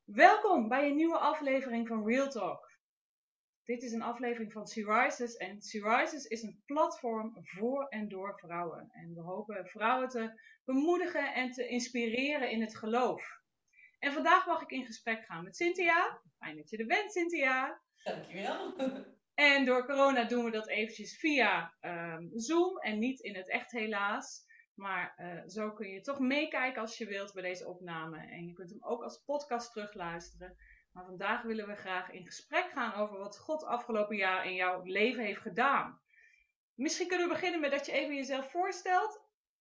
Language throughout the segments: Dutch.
Welkom bij een nieuwe aflevering van Real Talk. Dit is een aflevering van Syriza's en Syriza's is een platform voor en door vrouwen. En we hopen vrouwen te bemoedigen en te inspireren in het geloof. En vandaag mag ik in gesprek gaan met Cynthia. Fijn dat je er bent, Cynthia. Dankjewel. En door corona doen we dat eventjes via Zoom en niet in het echt helaas. Maar zo kun je toch meekijken als je wilt bij deze opname. En je kunt hem ook als podcast terugluisteren. Maar vandaag willen we graag in gesprek gaan over wat God afgelopen jaar in jouw leven heeft gedaan. Misschien kunnen we beginnen met dat je even jezelf voorstelt.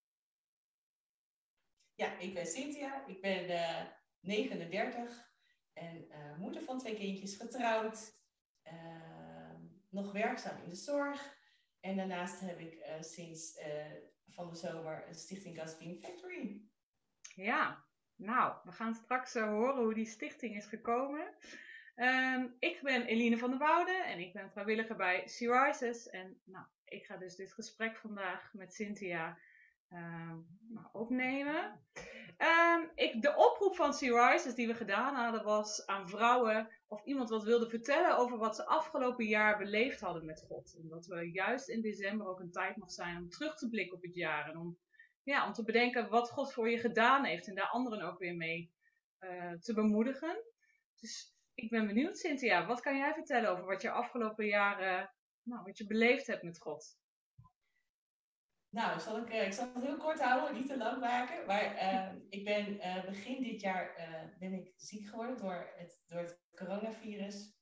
Ja, ik ben Cynthia. Ik ben 39 en moeder van 2 kindjes, getrouwd. Nog werkzaam in de zorg. En daarnaast heb ik sinds van de zomer een stichting God's Bean Factory. Ja, nou, we gaan straks horen hoe die stichting is gekomen. Ik ben Eline van der Woude en ik ben vrijwilliger bij Syriza's. En nou, ik ga dus dit gesprek vandaag met Cynthia opnemen. De oproep van Syriza's die we gedaan hadden was aan vrouwen of iemand wat wilde vertellen over wat ze afgelopen jaar beleefd hadden met God. En dat we juist in december ook een tijd mag zijn om terug te blikken op het jaar en om te bedenken wat God voor je gedaan heeft en daar anderen ook weer mee te bemoedigen. Dus ik ben benieuwd, Cynthia, wat kan jij vertellen over wat je afgelopen jaren, wat je beleefd hebt met God? Nou, ik zal het heel kort houden, niet te lang maken. Maar ik ben begin dit jaar ben ik ziek geworden door het coronavirus.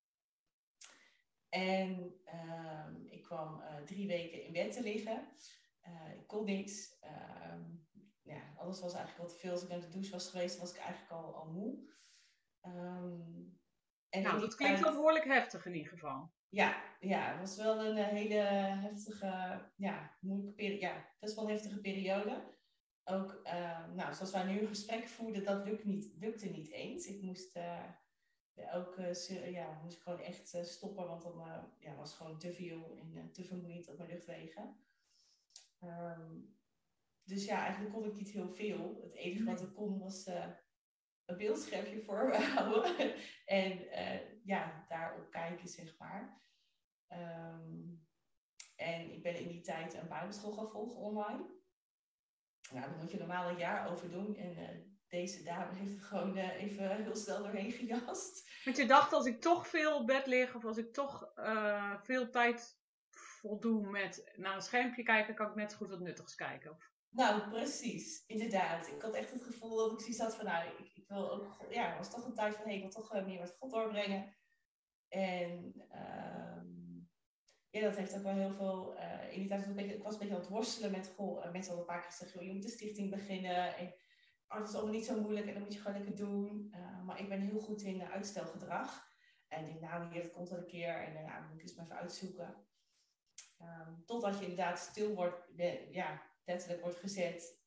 En ik kwam 3 weken in bed te liggen. Ik kon niks. Ja, alles was eigenlijk wat te veel. Als ik naar de douche was geweest, was ik eigenlijk al moe. En in Nou, die dat klinkt wel tijd, behoorlijk heftig in ieder geval. ja, het was wel een hele heftige, ja, moeilijke periode. Ja, best wel een heftige periode. Ook, nou, zoals wij nu een gesprek voerden, dat lukte niet eens. Ik moest moest ik gewoon echt stoppen, want dan was het gewoon te veel en te vermoeiend op mijn luchtwegen. Dus ja, eigenlijk kon ik niet heel veel. Het enige wat ik kon was een beeldschermpje voor me houden en daarop kijken, zeg maar. En ik ben in die tijd een bijbelschool gaan volgen online. Nou, daar moet je normaal een jaar over doen. En deze dame heeft het gewoon even heel snel doorheen gejast. Want je dacht, als ik toch veel op bed lig of als ik toch veel tijd voldoe met naar een schermpje kijken, kan ik net zo goed wat nuttigs kijken. Of... Nou, precies. Inderdaad. Ik had echt het gevoel dat ik zoiets had van, nou, ik wil ook... Ja, het was toch een tijd van, ik wil toch meer met God doorbrengen. En dat heeft ook wel heel veel... in die tijd was ik was een beetje aan het worstelen met... mensen hadden een paar keer gezegd, joh, je moet een stichting beginnen. En het is allemaal niet zo moeilijk en dat moet je gewoon lekker doen. Maar ik ben heel goed in uitstelgedrag. En ik denk, nou, hier, dat komt wel een keer. En daarna moet ik eens maar even uitzoeken. Totdat je inderdaad stil wordt, letterlijk wordt gezet.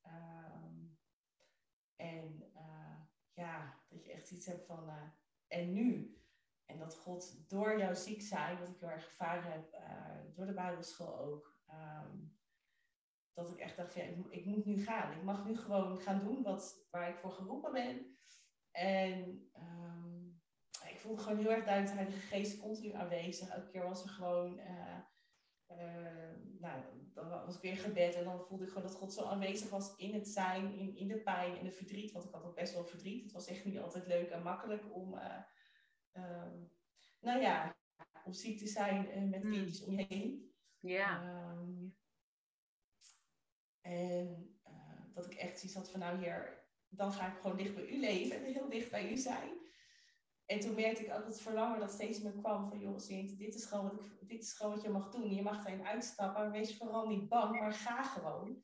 Dat je echt iets hebt van, en nu? En dat God door jouw ziek zijn, wat ik heel erg ervaren heb, door de Bijbelschool ook, dat ik echt dacht, ja, ik moet nu gaan. Ik mag nu gewoon gaan doen waar ik voor geroepen ben. En ik voelde gewoon heel erg duidelijk de Heilige Geest continu aanwezig. Elke keer was er gewoon... dan was ik weer gebed en dan voelde ik gewoon dat God zo aanwezig was in het zijn, in de pijn, in de verdriet. Want ik had ook best wel verdriet. Het was echt niet altijd leuk en makkelijk om, om ziek te zijn met kindjes om je heen. Ja. Dat ik echt zoiets had van, nou hier, dan ga ik gewoon dicht bij u leven en heel dicht bij u zijn. En toen merkte ik ook het verlangen dat steeds meer kwam van, joh, Sint, dit is gewoon wat je mag doen. Je mag erin uitstappen, maar wees vooral niet bang, maar ga gewoon.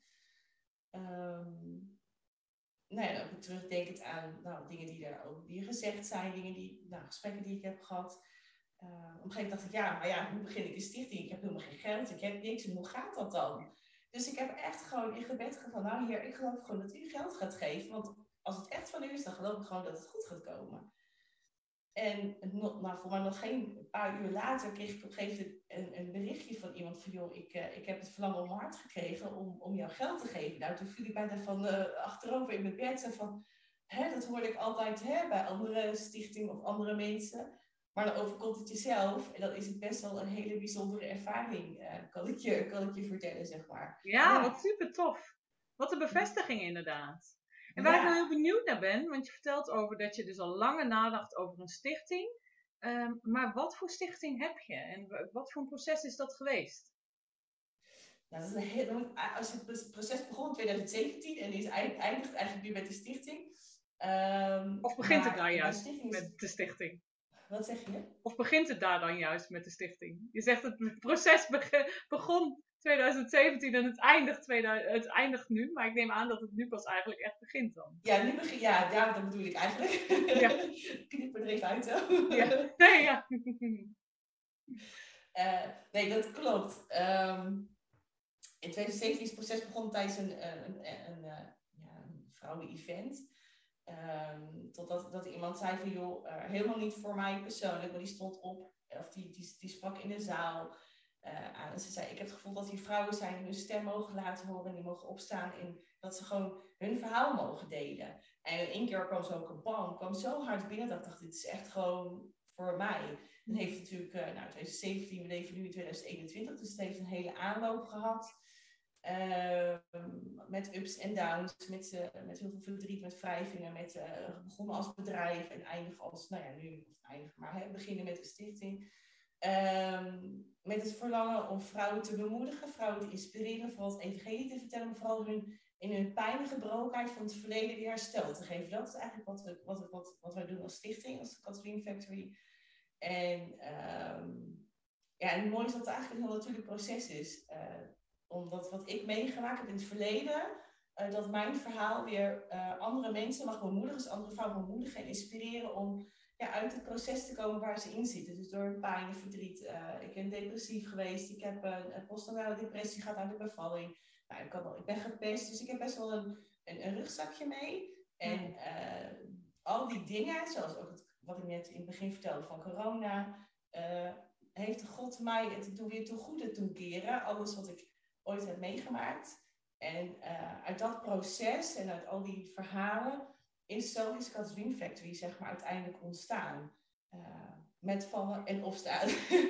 Dan ook terugdenkend aan dingen die er ook die gezegd zijn, gesprekken die ik heb gehad. Op een gegeven moment dacht ik, maar ja, hoe begin ik een stichting? Ik heb helemaal geen geld, ik heb niks, en hoe gaat dat dan? Dus ik heb echt gewoon in gebed gegaan, nou Heer, ik geloof gewoon dat u geld gaat geven, want als het echt van u is, dan geloof ik gewoon dat het goed gaat komen. En voor mij nog geen paar uur later kreeg ik op een gegeven moment een berichtje van iemand van, joh, ik heb het verlangen om mijn hart gekregen om jou geld te geven. Nou, toen viel ik bijna van achterover in mijn bed en van, dat hoorde ik altijd bij andere stichtingen of andere mensen. Maar dan overkomt het jezelf. En dan is het best wel een hele bijzondere ervaring, kan ik je vertellen, zeg maar. Ja, wat Ja, super tof. Wat een bevestiging inderdaad. En waar ik nou heel ja. benieuwd naar ben, want je vertelt over dat je dus al langer nadacht over een stichting. Maar wat voor stichting heb je en wat voor een proces is dat geweest? Nou, dat is een heel, als het proces begon in 2017 en eindigt eigenlijk nu met de stichting. Of begint het daar Maar mijn juist stichting is... met de stichting? Wat zeg je? Of begint het daar dan juist met de stichting? Je zegt het proces begon 2017 en het eindigt nu, maar ik neem aan dat het nu pas eigenlijk echt begint dan. Ja, nu begin, ja, dat bedoel ik eigenlijk. Ja, Knip er even uit, ja, hè? nee, ja. Nee, dat klopt. In 2017 is het proces begonnen tijdens een vrouwen-event. Totdat dat iemand zei van, joh, helemaal niet voor mij persoonlijk, maar die stond op, of die sprak in de zaal aan. En ze zei, ik heb het gevoel dat hier vrouwen zijn die hun stem mogen laten horen en die mogen opstaan en dat ze gewoon hun verhaal mogen delen. En in één keer kwam zo ook een bam, kwam zo hard binnen dat ik dacht, dit is echt gewoon voor mij. Dan heeft het natuurlijk, 2017, we leven nu in 2021, dus het heeft een hele aanloop gehad. Met ups en downs, met heel veel verdriet, met wrijvingen, begonnen als bedrijf en eindigen als, nou ja, nu eindigen, maar beginnen met een stichting. Met het verlangen om vrouwen te bemoedigen, vrouwen te inspireren, vooral het evangelie te vertellen, maar vooral in hun pijn en gebrokenheid van het verleden weer herstel te geven. Dat is eigenlijk wat wij doen als stichting, als de Catherine Factory. En ja, en het mooie is dat het eigenlijk een heel natuurlijk proces is. Omdat wat ik meegemaakt heb in het verleden, dat mijn verhaal weer andere mensen mag bemoedigen, dus andere vrouwen bemoedigen en inspireren om uit het proces te komen waar ze in zitten. Dus door pijn en verdriet. Ik ben depressief geweest, ik heb een postnatale depressie gehad aan de bevalling. Nou, ik ben gepest, dus ik heb best wel een rugzakje mee. En al die dingen, zoals ook wat ik net in het begin vertelde van corona, heeft God mij het weer ten goede doen keren. Alles wat ik ooit heb meegemaakt. En uit dat proces en uit al die verhalen is Catherine Factory zeg maar uiteindelijk ontstaan. Met vallen en opstaan.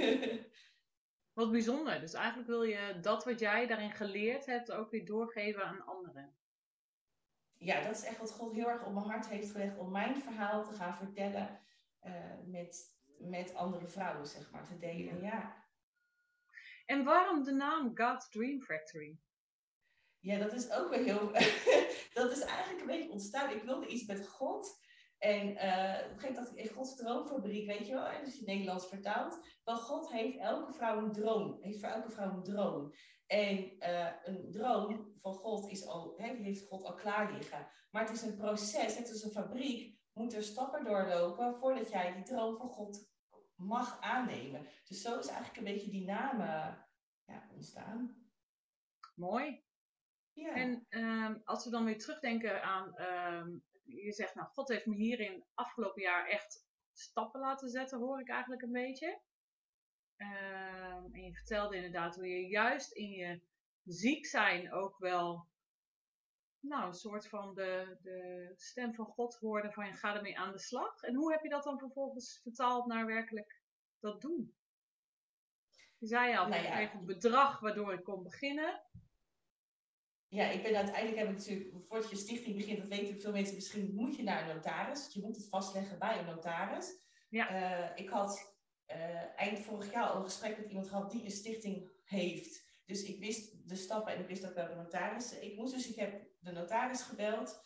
Wat bijzonder. Dus eigenlijk wil je dat wat jij daarin geleerd hebt ook weer doorgeven aan anderen. Ja, dat is echt wat God heel erg op mijn hart heeft gelegd om mijn verhaal te gaan vertellen met andere vrouwen, zeg maar, te delen. Ja. En waarom de naam God's Dream Factory? Ja, dat is ook weer heel... dat is eigenlijk een beetje ontstaan. Ik wilde iets met God. En op een gegeven moment dacht ik, in Gods droomfabriek, weet je wel, als je het Nederlands vertaalt. Want God heeft elke vrouw een droom. Heeft voor elke vrouw een droom. En een droom van God is al, die heeft God al klaar liggen. Maar het is een proces, het is een fabriek, moet er stappen doorlopen voordat jij die droom van God mag aannemen. Dus zo is eigenlijk een beetje die naam ontstaan. Mooi. Ja. En als we dan weer terugdenken aan, je zegt, nou, God heeft me hierin afgelopen jaar echt stappen laten zetten, hoor ik eigenlijk een beetje. En je vertelde inderdaad hoe je juist in je ziek zijn ook wel, nou, een soort van de stem van God hoorde van je ga ermee aan de slag. En hoe heb je dat dan vervolgens vertaald naar werkelijk dat doen? Je zei al, Nou ik kreeg ja, een bedrag waardoor ik kon beginnen. ja, uiteindelijk heb ik natuurlijk, voordat je stichting begint, dat weten veel mensen misschien, moet je naar een notaris. Je moet het vastleggen bij een notaris. Ja. Ik had eind vorig jaar al een gesprek met iemand gehad die een stichting heeft. Dus ik wist de stappen en ik wist ook welke notaris ik moest. Dus ik heb de notaris gebeld,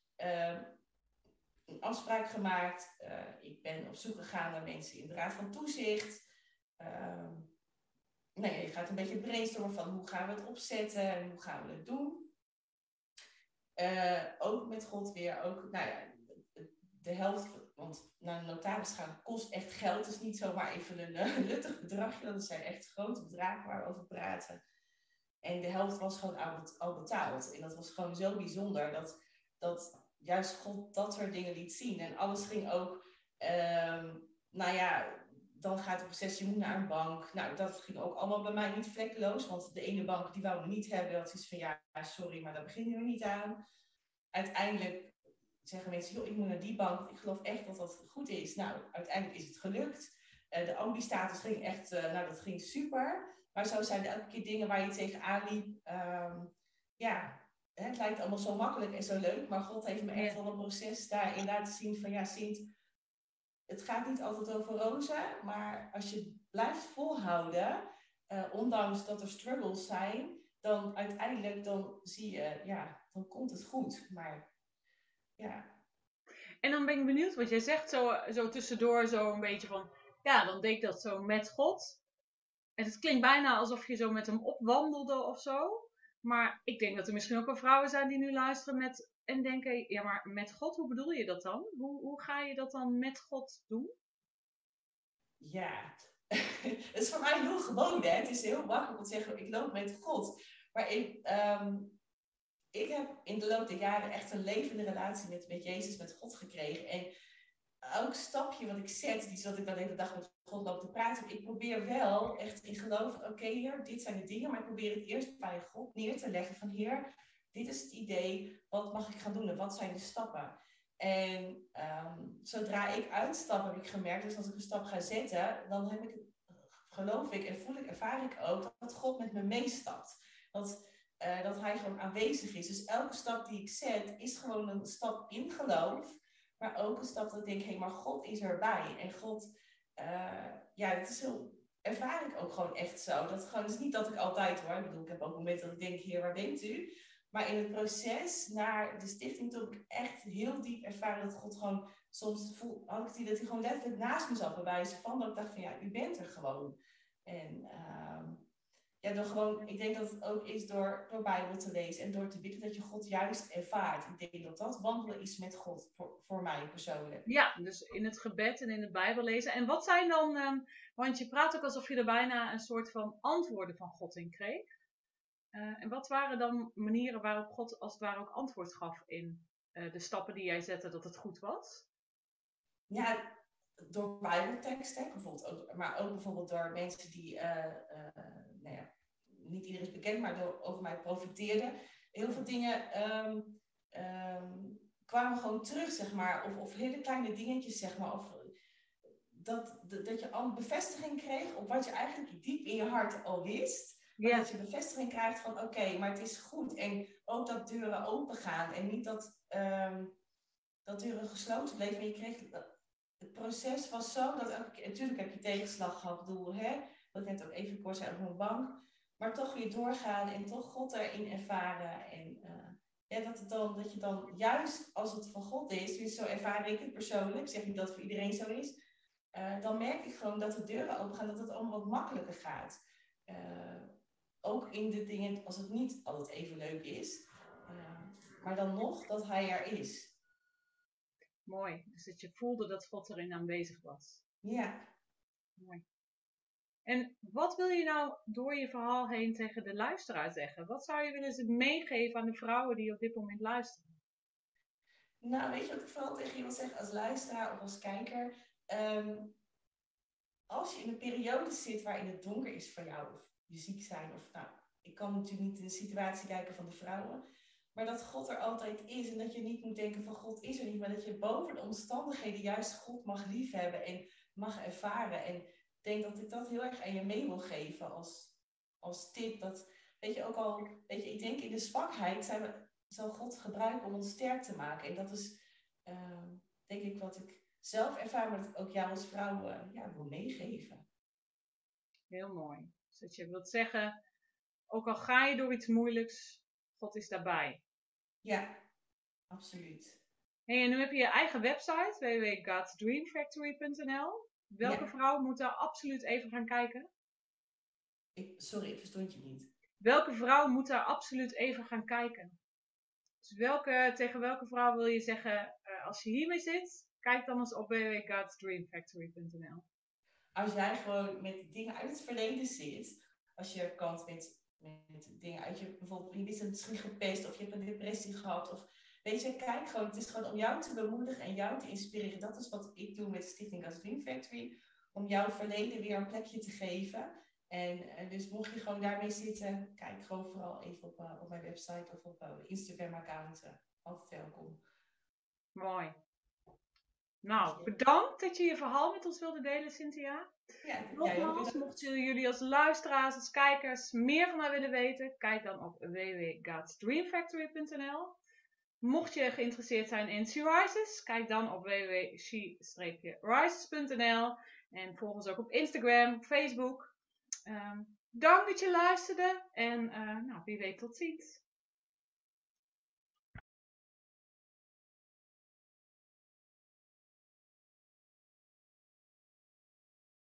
een afspraak gemaakt. Ik ben op zoek gegaan naar mensen in de raad van toezicht. Nee, je gaat een beetje brainstormen van hoe gaan we het opzetten en hoe gaan we het doen. Ook met God weer, ook, nou ja, de helft, want naar een notaris gaan kost echt geld. Het is niet zomaar even een luttig bedragje, dat zijn echt grote bedragen waar we over praten. En de helft was gewoon al betaald. En dat was gewoon zo bijzonder dat juist God dat soort dingen liet zien. En alles ging ook, nou ja, dan gaat het proces, je moet naar een bank. Nou, dat ging ook allemaal bij mij niet vlekkeloos. Want de ene bank die wou me niet hebben. Dat is van ja, sorry, maar daar beginnen we niet aan. Uiteindelijk zeggen mensen, joh, ik moet naar die bank. Ik geloof echt dat dat goed is. Nou, uiteindelijk is het gelukt. De ambi-status ging echt, dat ging super. Maar zo zijn er elke keer dingen waar je tegenaan liep. Ja, het lijkt allemaal zo makkelijk en zo leuk. Maar God heeft me echt wel een proces daarin laten zien van, ja, Sint, het gaat niet altijd over rozen. Maar als je blijft volhouden, ondanks dat er struggles zijn, dan uiteindelijk dan zie je, ja, dan komt het goed. Maar ja. En dan ben ik benieuwd, wat jij zegt zo tussendoor zo een beetje van, ja, dan deed ik dat zo met God. En het klinkt bijna alsof je zo met hem opwandelde of zo. Maar ik denk dat er misschien ook wel vrouwen zijn die nu luisteren en denken, ja, maar met God, hoe bedoel je dat dan? Hoe ga je dat dan met God doen? Ja, het is voor mij heel gewoon, hè. Het is heel makkelijk om te zeggen, ik loop met God. Maar ik heb in de loop der jaren echt een levende relatie met Jezus, met God gekregen. En elk stapje wat ik zet, niet dat ik dan de hele dag met God loop te praten. Ik probeer wel echt in geloof, oké, Heer, dit zijn de dingen. Maar ik probeer het eerst bij God neer te leggen van, Heer, dit is het idee. Wat mag ik gaan doen en wat zijn de stappen? En zodra ik uitstap, heb ik gemerkt, dus als ik een stap ga zetten, dan heb ik het, geloof ik en ervaar ik ook, dat God met me meestapt. Dat hij gewoon aanwezig is. Dus elke stap die ik zet, is gewoon een stap in geloof. Maar ook een stap dat ik denk, hé, maar God is erbij. En God, ja, dat is heel, ervaar ik ook gewoon echt zo. Dat gewoon, het is niet dat ik altijd hoor. Ik bedoel, ik heb ook momenten dat ik denk, Heer, waar bent u? Maar in het proces naar de stichting toen ik echt heel diep ervaren dat God gewoon, soms had ik het idee dat hij gewoon letterlijk naast me zat bij wijze van, dat ik dacht van, ja, u bent er gewoon. En ja, door gewoon, ik denk dat het ook is door Bijbel te lezen en door te bidden dat je God juist ervaart. Ik denk dat dat wandelen is met God, voor mij persoonlijk. Ja, dus in het gebed en in de Bijbel lezen. En wat zijn dan, want je praat ook alsof je er bijna een soort van antwoorden van God in kreeg. En wat waren dan manieren waarop God als het ware ook antwoord gaf in de stappen die jij zette, dat het goed was? Ja, door Bijbelteksten, bijvoorbeeld ook, maar ook bijvoorbeeld door mensen die, nou ja, niet iedereen is bekend, maar over mij profiteerden. Heel veel dingen kwamen gewoon terug, zeg maar, of hele kleine dingetjes, zeg maar, of dat je al bevestiging kreeg op wat je eigenlijk diep in je hart al wist. Maar dat je bevestiging krijgt van oké, maar het is goed. En ook dat deuren open gaan. En niet dat deuren gesloten bleven. Maar je kreeg, het proces was zo dat elke keer, natuurlijk heb je tegenslag gehad. Ik bedoel, wat ik net ook even kort zei op mijn bank. Maar toch weer doorgaan en toch God erin ervaren. En ja, dat je dan juist als het van God is, dus zo ervaar ik het persoonlijk. Ik zeg niet dat het voor iedereen zo is. Dan merk ik gewoon dat de deuren open gaan, dat het allemaal wat makkelijker gaat. Ook in de dingen als het niet altijd even leuk is. Maar dan nog dat hij er is. Mooi. Dus dat je voelde dat God erin aanwezig was. Ja. Mooi. En wat wil je nou door je verhaal heen tegen de luisteraar zeggen? Wat zou je willen meegeven aan de vrouwen die op dit moment luisteren? Nou, weet je wat ik vooral tegen je wil zeggen als luisteraar of als kijker? Als je in een periode zit waarin het donker is voor jou, of je ziek zijn, of nou, ik kan natuurlijk niet in de situatie kijken van de vrouwen, maar dat God er altijd is en dat je niet moet denken van God is er niet, maar dat je boven de omstandigheden juist God mag liefhebben en mag ervaren. En ik denk dat ik dat heel erg aan je mee wil geven als tip. Dat, weet je, ook al, weet je, ik denk in de zwakheid zal God gebruiken om ons sterk te maken. En dat is, denk ik, wat ik zelf ervaar, maar dat ik ook jou als vrouw wil meegeven. Heel mooi. Dus dat je wilt zeggen, ook al ga je door iets moeilijks, God is daarbij. Ja, absoluut. Hey, en nu heb je je eigen website, www.godsdreamfactory.nl. Welke vrouw moet daar absoluut even gaan kijken? Sorry, ik verstond je niet. Welke vrouw moet daar absoluut even gaan kijken? Dus tegen welke vrouw wil je zeggen, als je hiermee zit, kijk dan eens op www.godsdreamfactory.nl. Als jij gewoon met dingen uit het verleden zit, als je kant met dingen uit je, bijvoorbeeld je bent misschien gepest of je hebt een depressie gehad, of weet je, kijk gewoon, het is gewoon om jou te bemoedigen en jou te inspireren. Dat is wat ik doe met de Stichting God's Dream Factory, om jouw verleden weer een plekje te geven. En dus mocht je gewoon daarmee zitten, kijk gewoon vooral even op mijn website of op Instagram account. Altijd welkom. Mooi. Nou, bedankt dat je je verhaal met ons wilde delen, Cynthia. Ja, Nogmaals, mochten jullie als luisteraars, als kijkers meer van mij willen weten, kijk dan op www.godsdreamfactory.nl. Mocht je geïnteresseerd zijn in She Rises, kijk dan op www.she-rises.nl en volg ons ook op Instagram, op Facebook. Dank dat je luisterde en wie weet tot ziens.